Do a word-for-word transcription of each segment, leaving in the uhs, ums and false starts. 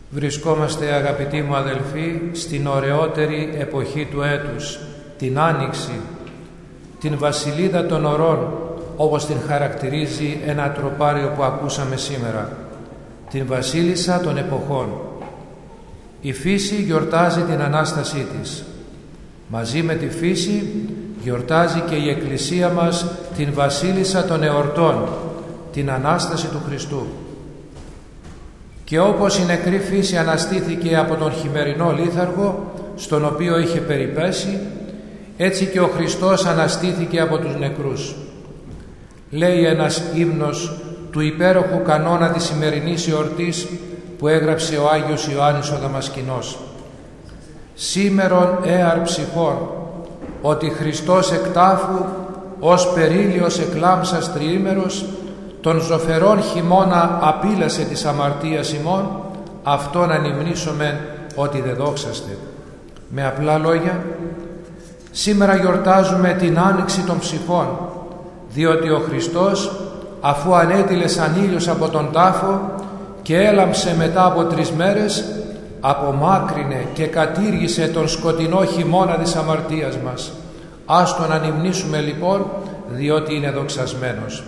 Βρισκόμαστε, αγαπητοί μου αδελφοί, στην ωραιότερη εποχή του έτους, την Άνοιξη, την βασιλίδα των ωρών, όπως την χαρακτηρίζει ένα τροπάριο που ακούσαμε σήμερα, την βασίλισσα των εποχών. Η φύση γιορτάζει την Ανάστασή της. Μαζί με τη φύση γιορτάζει και η Εκκλησία μας την βασίλισσα των εορτών, την Ανάσταση του Χριστού. Και όπως η νεκρή φύση αναστήθηκε από τον χειμερινό λίθαργο στον οποίο είχε περιπέσει, έτσι και ο Χριστός αναστήθηκε από τους νεκρούς. Λέει ένας ύμνος του υπέροχου κανόνα της σημερινής εορτής που έγραψε ο Άγιος Ιωάννης ο Δαμασκηνός. «Σήμερον έαρ ψυχών, ότι Χριστός εκ τάφου ως περίλιος εκλάμψας τριήμερος τον ζωφερόν χειμώνα απείλασε της αμαρτίας ημών, αυτόν ανυμνήσομεν ότι δε δόξαστε». Με απλά λόγια, σήμερα γιορτάζουμε την άνοιξη των ψυχών, διότι ο Χριστός, αφού ανέτειλε σαν ήλιος από τον τάφο και έλαμψε μετά από τρεις μέρες, απομάκρυνε και κατήργησε τον σκοτεινό χειμώνα της αμαρτίας μας. Ας τον ανυμνήσουμε λοιπόν, διότι είναι δοξασμένος.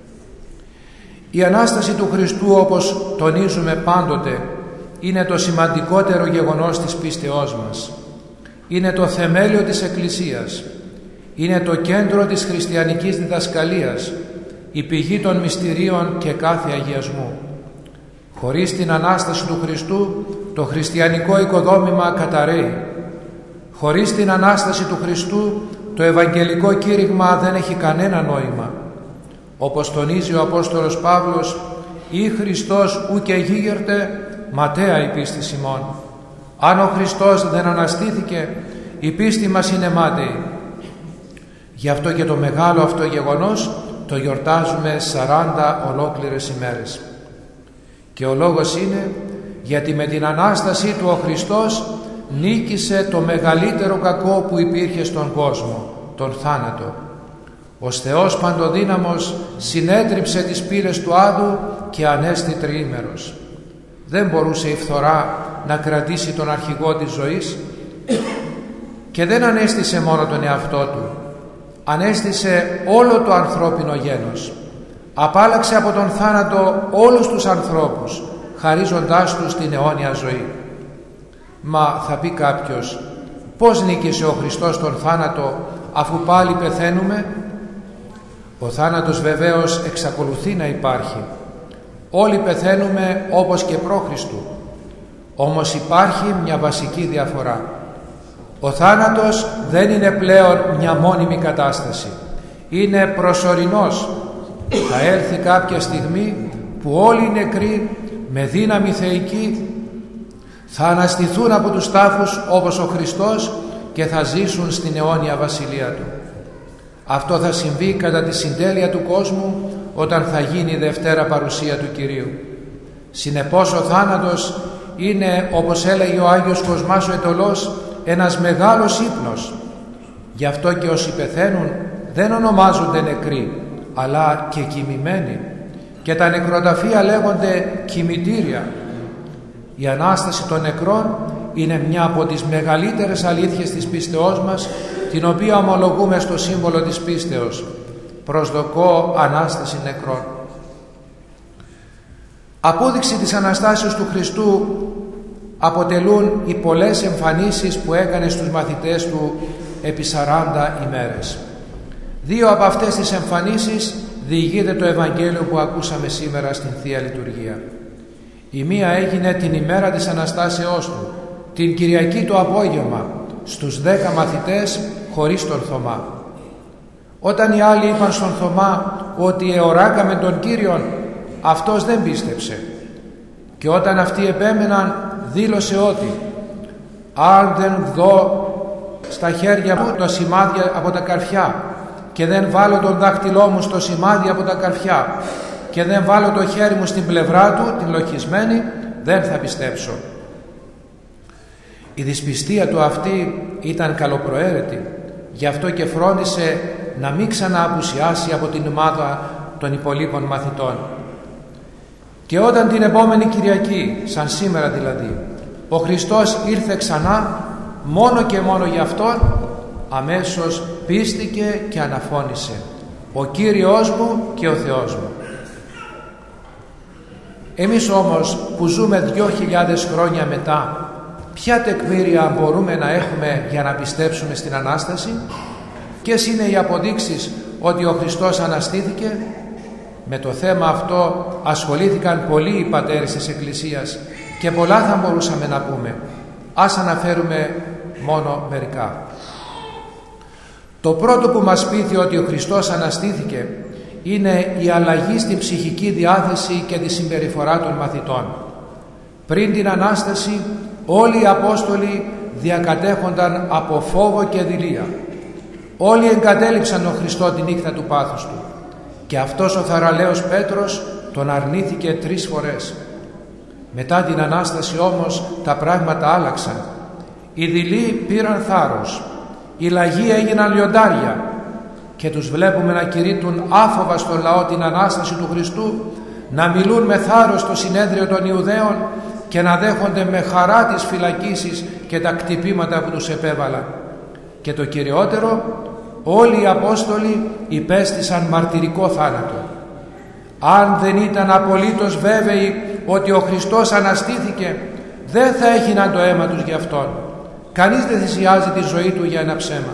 Η Ανάσταση του Χριστού, όπως τονίζουμε πάντοτε, είναι το σημαντικότερο γεγονός της πίστεώς μας. Είναι το θεμέλιο της Εκκλησίας. Είναι το κέντρο της χριστιανικής διδασκαλίας, η πηγή των μυστηρίων και κάθε αγιασμού. Χωρίς την Ανάσταση του Χριστού, το χριστιανικό οικοδόμημα καταρρέει. Χωρίς την Ανάσταση του Χριστού, το ευαγγελικό κήρυγμα δεν έχει κανένα νόημα. Όπως τονίζει ο Απόστολος Παύλος, «Ή Χριστός ου και γίγερτε, ματαία η πίστη ημών». Αν ο Χριστός δεν αναστήθηκε, η πίστη μας είναι μάταιη. Γι' αυτό και το μεγάλο αυτό γεγονός το γιορτάζουμε σαράντα ολόκληρες ημέρες. Και ο λόγος είναι γιατί με την Ανάστασή του ο Χριστός νίκησε το μεγαλύτερο κακό που υπήρχε στον κόσμο, τον θάνατο. Ως Θεός Παντοδύναμος συνέτριψε τις πύλες του άδου και ανέστη τριήμερος. Δεν μπορούσε η φθορά να κρατήσει τον αρχηγό της ζωής και δεν ανέστησε μόνο τον εαυτό του. Ανέστησε όλο το ανθρώπινο γένος. Απάλλαξε από τον θάνατο όλους τους ανθρώπους, χαρίζοντάς τους την αιώνια ζωή. Μα θα πει κάποιος, πώς νίκησε ο Χριστός τον θάνατο αφού πάλι πεθαίνουμε? Ο θάνατος βεβαίως εξακολουθεί να υπάρχει. Όλοι πεθαίνουμε όπως και προ Χριστού. Όμως υπάρχει μια βασική διαφορά. Ο θάνατος δεν είναι πλέον μια μόνιμη κατάσταση. Είναι προσωρινός. Θα έρθει κάποια στιγμή που όλοι οι νεκροί με δύναμη θεϊκή θα αναστηθούν από τους τάφους όπως ο Χριστός και θα ζήσουν στην αιώνια βασιλεία Του. Αυτό θα συμβεί κατά τη συντέλεια του κόσμου όταν θα γίνει η Δευτέρα παρουσία του Κυρίου. Συνεπώς ο θάνατος είναι, όπως έλεγε ο Άγιος Κοσμάς ο Αιτωλός, ένας μεγάλος ύπνος. Γι' αυτό και όσοι πεθαίνουν δεν ονομάζονται νεκροί, αλλά και κοιμημένοι. Και τα νεκροταφεία λέγονται κημητήρια. Η Ανάσταση των νεκρών είναι μια από τις μεγαλύτερες αλήθειες της πίστεώς μας, την οποία ομολογούμε στο σύμβολο της πίστεως. Προσδοκώ Ανάσταση νεκρών. Απόδειξη της Αναστάσεως του Χριστού αποτελούν οι πολλές εμφανίσεις που έκανε στους μαθητές Του επί σαράντα ημέρες. Δύο από αυτές τις εμφανίσεις διηγείται το Ευαγγέλιο που ακούσαμε σήμερα στην Θεία Λειτουργία. Η μία έγινε την ημέρα της Αναστάσεώς Του, την Κυριακή το απόγευμα, στους δέκα μαθητές χωρίς τον Θωμά. Όταν οι άλλοι είπαν στον Θωμά ότι εωράκαμε τον Κύριον, αυτός δεν πίστεψε. Και όταν αυτοί επέμεναν, δήλωσε ότι «Αν δεν δω στα χέρια μου τα σημάδια από τα καρφιά και δεν βάλω τον δάχτυλό μου στο σημάδι από τα καρφιά και δεν βάλω το χέρι μου στην πλευρά του, την λοχισμένη, δεν θα πιστέψω». Η δυσπιστία του αυτή ήταν καλοπροαίρετη, γι' αυτό και φρόντισε να μην ξανααπουσιάσει από την ομάδα των υπολείπων μαθητών. Και όταν την επόμενη Κυριακή, σαν σήμερα δηλαδή, ο Χριστός ήρθε ξανά, μόνο και μόνο για Αυτόν, αμέσως πίστηκε και αναφώνησε: «Ο Κύριος μου και ο Θεός μου». Εμείς όμως που ζούμε δυο χιλιάδες χρόνια μετά, ποια τεκμήρια μπορούμε να έχουμε για να πιστέψουμε στην Ανάσταση? Ποιες είναι οι αποδείξεις ότι ο Χριστός αναστήθηκε? Με το θέμα αυτό ασχολήθηκαν πολλοί οι πατέρες της Εκκλησίας και πολλά θα μπορούσαμε να πούμε. Ας αναφέρουμε μόνο μερικά. Το πρώτο που μας πείθει ότι ο Χριστός αναστήθηκε είναι η αλλαγή στην ψυχική διάθεση και τη συμπεριφορά των μαθητών. Πριν την Ανάσταση όλοι οι Απόστολοι διακατέχονταν από φόβο και δειλία. Όλοι εγκατέλειψαν τον Χριστό τη νύχτα του πάθους του και αυτός ο θαραλέος Πέτρος τον αρνήθηκε τρεις φορές. Μετά την Ανάσταση όμως τα πράγματα άλλαξαν. Οι δειλοί πήραν θάρρος, οι λαγοί έγιναν λιοντάρια και τους βλέπουμε να κηρύττουν άφοβα στον λαό την Ανάσταση του Χριστού, να μιλούν με θάρρος στο συνέδριο των Ιουδαίων και να δέχονται με χαρά τις φυλακίσεις και τα κτυπήματα που τους επέβαλαν. Και το κυριότερο, όλοι οι Απόστολοι υπέστησαν μαρτυρικό θάνατο. Αν δεν ήταν απολύτως βέβαιοι ότι ο Χριστός αναστήθηκε, δεν θα έγιναν το αίμα τους γι' Αυτόν. Κανείς δεν θυσιάζει τη ζωή του για ένα ψέμα.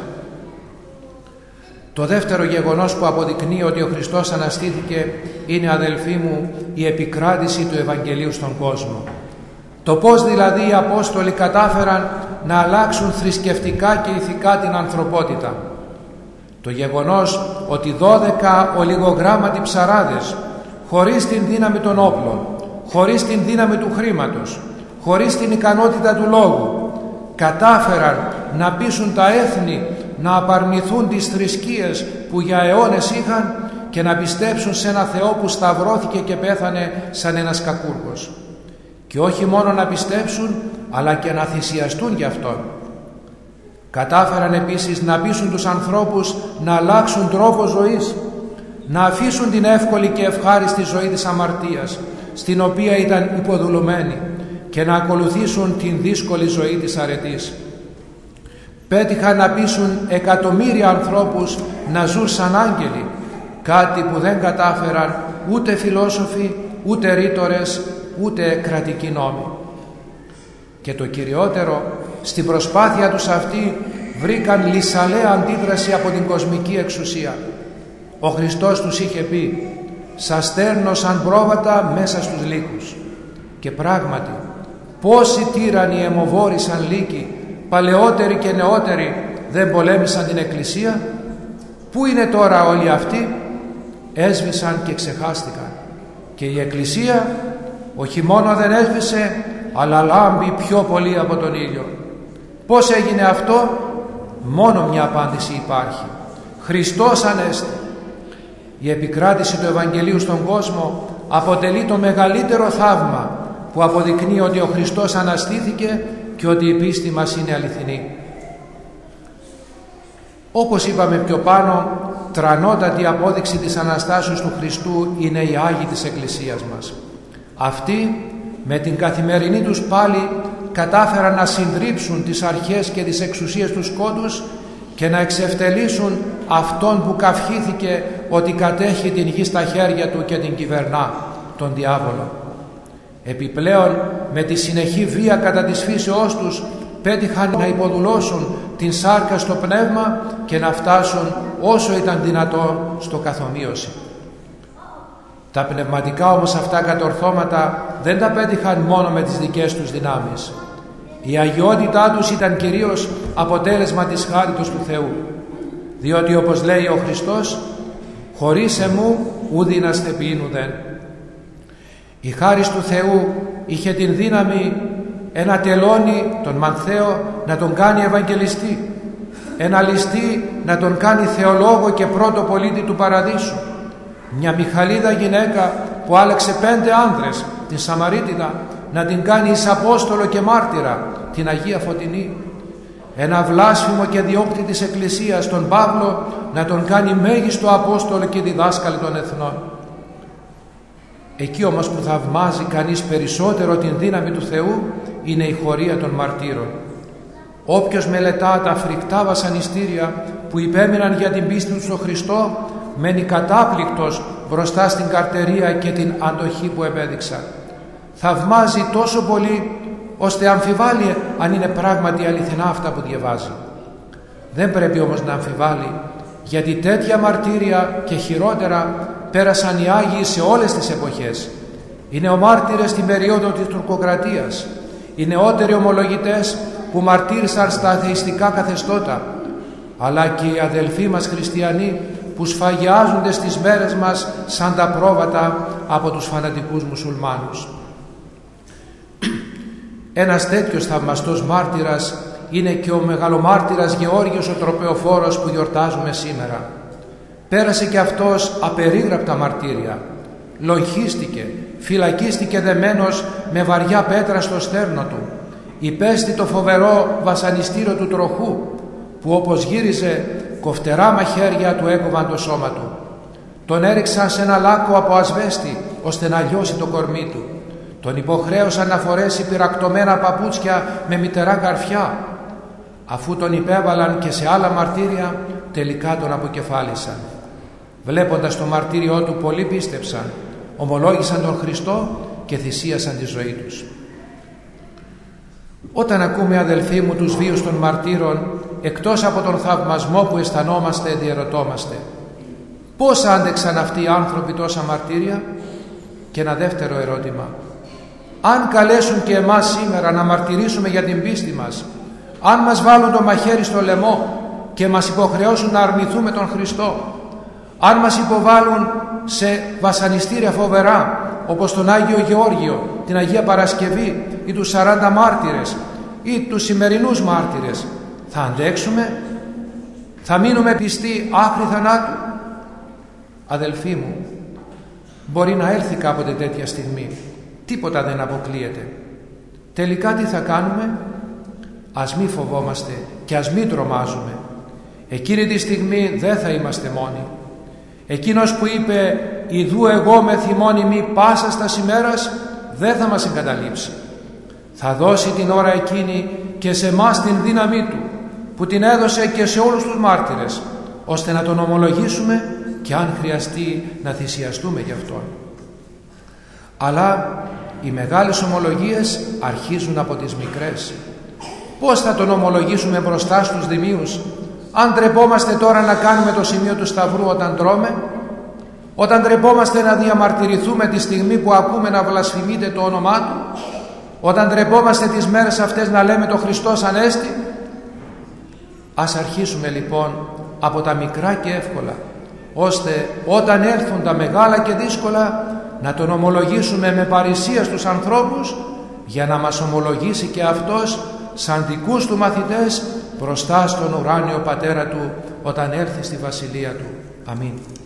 Το δεύτερο γεγονός που αποδεικνύει ότι ο Χριστός αναστήθηκε είναι, αδελφοί μου, η επικράτηση του Ευαγγελίου στον κόσμο. Το πώς δηλαδή οι Απόστολοι κατάφεραν να αλλάξουν θρησκευτικά και ηθικά την ανθρωπότητα. Το γεγονός ότι δώδεκα ολιγογράμματοι ψαράδες, χωρίς την δύναμη των όπλων, χωρίς την δύναμη του χρήματος, χωρίς την ικανότητα του λόγου, κατάφεραν να πείσουν τα έθνη να απαρνηθούν τις θρησκείες που για αιώνες είχαν και να πιστέψουν σε ένα Θεό που σταυρώθηκε και πέθανε σαν ένας κακούργος. Και όχι μόνο να πιστέψουν, αλλά και να θυσιαστούν γι' Αυτόν. Κατάφεραν επίσης να πείσουν τους ανθρώπους να αλλάξουν τρόπο ζωής, να αφήσουν την εύκολη και ευχάριστη ζωή της αμαρτίας, στην οποία ήταν υποδουλωμένοι, και να ακολουθήσουν την δύσκολη ζωή της αρετής. Πέτυχαν να πείσουν εκατομμύρια ανθρώπους να ζουν σαν άγγελοι, κάτι που δεν κατάφεραν ούτε φιλόσοφοι, ούτε ρήτορες, ούτε κρατικοί νόμοι. Και το κυριότερο, στην προσπάθεια τους αυτή βρήκαν λυσαλέα αντίδραση από την κοσμική εξουσία. Ο Χριστός τους είχε πει: «Σας στέρνω σαν πρόβατα μέσα στους λύκους». Και πράγματι, πόσοι τύρανοι αιμοβόρησαν λύκοι, παλαιότεροι και νεότεροι, δεν πολέμησαν την Εκκλησία? Πού είναι τώρα όλοι αυτοί? Έσβησαν και ξεχάστηκαν. Και η Εκκλησία όχι μόνο δεν έσβησε, αλλά λάμπει πιο πολύ από τον ήλιο. Πώς έγινε αυτό? Μόνο μια απάντηση υπάρχει: Χριστός Ανέστη. Η επικράτηση του Ευαγγελίου στον κόσμο αποτελεί το μεγαλύτερο θαύμα που αποδεικνύει ότι ο Χριστός αναστήθηκε και ότι η πίστη μας είναι αληθινή. Όπως είπαμε πιο πάνω, τρανότατη απόδειξη της Αναστάσεως του Χριστού είναι οι Άγιοι της Εκκλησίας μας. Αυτοί με την καθημερινή τους πάλη κατάφεραν να συντρίψουν τις αρχές και τις εξουσίες του σκότους και να εξευτελίσουν αυτόν που καυχήθηκε ότι κατέχει την γη στα χέρια του και την κυβερνά, τον διάβολο. Επιπλέον, με τη συνεχή βία κατά της φύσεώς τους, πέτυχαν να υποδουλώσουν την σάρκα στο πνεύμα και να φτάσουν όσο ήταν δυνατόν στο καθομοίωση. Τα πνευματικά όμως αυτά κατορθώματα δεν τα πέτυχαν μόνο με τις δικές τους δυνάμεις. Η αγιότητά τους ήταν κυρίως αποτέλεσμα της χάριτος του Θεού, διότι όπως λέει ο Χριστός, «Χωρίς εμού ουδή να στεπίνουδεν». Η χάρις του Θεού είχε την δύναμη ένα τελώνι, τον Μανθαίο, να τον κάνει Ευαγγελιστή, ένα ληστή να τον κάνει θεολόγο και πρώτο πολίτη του Παραδείσου, μια Μιχαλίδα γυναίκα που άλεξε πέντε άνδρες, την Σαμαρίτιδα, να την κάνει εις Απόστολο και μάρτυρα, την Αγία Φωτεινή, ένα βλάσφημο και διώκτη της Εκκλησίας, τον Παύλο, να τον κάνει μέγιστο Απόστολο και διδάσκαλο των εθνών. Εκεί όμως που θαυμάζει κανείς περισσότερο την δύναμη του Θεού είναι η χωρία των μαρτύρων. Όποιος μελετά τα φρικτά βασανιστήρια που υπέμειναν για την πίστη του στον Χριστό, μένει κατάπληκτος μπροστά στην καρτερία και την αντοχή που επέδειξαν. Θαυμάζει τόσο πολύ ώστε αμφιβάλλει αν είναι πράγματι αληθινά αυτά που διαβάζει. Δεν πρέπει όμως να αμφιβάλλει, γιατί τέτοια μαρτύρια και χειρότερα πέρασαν οι Άγιοι σε όλες τις εποχές. Οι νεομάρτυρες στην περίοδο της τουρκοκρατίας, οι νεότεροι ομολογητές που μαρτύρησαν στα αθεϊστικά καθεστώτα, αλλά και οι αδελφοί μας χριστιανοί που σφαγιάζονται στις μέρες μας σαν τα πρόβατα από τους φανατικούς μουσουλμάνους. Ένας τέτοιος θαυμαστός μάρτυρας είναι και ο μεγαλομάρτυρας Γεώργιος ο Τροπεοφόρος που γιορτάζουμε σήμερα. Πέρασε και αυτός απερίγραπτα μαρτύρια. Λογίστηκε, φυλακίστηκε δεμένος με βαριά πέτρα στο στέρνο του. Υπέστη το φοβερό βασανιστήριο του τροχού που όπως γύριζε κοφτερά μαχαίρια του έκοβαν το σώμα του. Τον έριξαν σε ένα λάκκο από ασβέστη ώστε να λιώσει το κορμί του. Τον υποχρέωσαν να φορέσει πυρακτωμένα παπούτσια με μυτερά καρφιά. Αφού τον υπέβαλαν και σε άλλα μαρτύρια, τελικά τον αποκεφάλισαν. Βλέποντας το μαρτύριό του, πολλοί πίστεψαν, ομολόγησαν τον Χριστό και θυσίασαν τη ζωή τους. Όταν ακούμε, αδελφοί μου, τους βίους των μαρτύρων, εκτός από τον θαυμασμό που αισθανόμαστε, διερωτόμαστε πώς άντεξαν αυτοί οι άνθρωποι τόσα μαρτύρια? Και ένα δεύτερο ερώτημα: αν καλέσουν και εμάς σήμερα να μαρτυρήσουμε για την πίστη μας, αν μας βάλουν το μαχαίρι στο λαιμό και μας υποχρεώσουν να αρνηθούμε τον Χριστό, αν μας υποβάλουν σε βασανιστήρια φοβερά όπως τον Άγιο Γεώργιο, την Αγία Παρασκευή ή τους σαράντα μάρτυρες ή τους σημερινούς μάρτυρες, θα αντέξουμε? Θα μείνουμε πιστοί άχρη θανάτου? Αδελφοί μου, μπορεί να έρθει κάποτε τέτοια στιγμή. Τίποτα δεν αποκλείεται. Τελικά τι θα κάνουμε? Ας μη φοβόμαστε και ας μη τρομάζουμε. Εκείνη τη στιγμή δεν θα είμαστε μόνοι. Εκείνος που είπε «Ιδού εγώ με θυμώνυμη πάσα στα ημέρας» δεν θα μας εγκαταλείψει. Θα δώσει την ώρα εκείνη και σε εμάς την δύναμή Του που την έδωσε και σε όλους τους μάρτυρες, ώστε να τον ομολογήσουμε και αν χρειαστεί να θυσιαστούμε γι' Αυτόν. Αλλά οι μεγάλες ομολογίες αρχίζουν από τις μικρές. Πώς θα τον ομολογήσουμε μπροστά στους δημίους, αν ντρεπόμαστε τώρα να κάνουμε το σημείο του Σταυρού όταν τρώμε, όταν ντρεπόμαστε να διαμαρτυρηθούμε τη στιγμή που ακούμε να βλασφημείται το όνομά Του, όταν ντρεπόμαστε τις μέρες αυτές να λέμε το Χριστός Ανέστη? Ας αρχίσουμε λοιπόν από τα μικρά και εύκολα, ώστε όταν έρθουν τα μεγάλα και δύσκολα να τον ομολογήσουμε με παρησία στους ανθρώπους, για να μας ομολογήσει και Αυτός σαν δικούς Του μαθητές μπροστά στον ουράνιο Πατέρα Του όταν έρθει στη Βασιλεία Του. Αμήν.